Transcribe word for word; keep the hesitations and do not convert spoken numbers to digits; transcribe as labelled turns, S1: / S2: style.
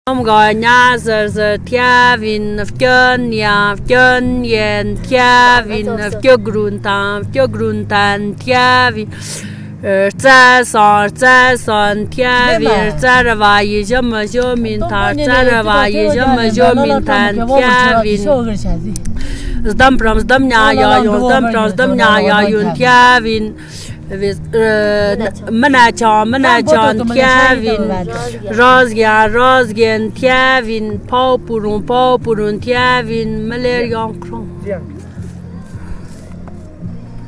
S1: Ông gọi nhà giờ giờ thia vin chân nhà chân yen thia vin cho grun tan cho grun tan thia vin cha son cha son thia vin cha ra vai cho mà cho mình thà cha ra vai cho mà cho mình thàn thia vin dam pram dam nhà ya yon dam pram dam nhà ya yon thia vin منه چان منه چان تیاوین رازگن رازگن تیاوین پا پرون پا پرون تیاوین ملیریان کرون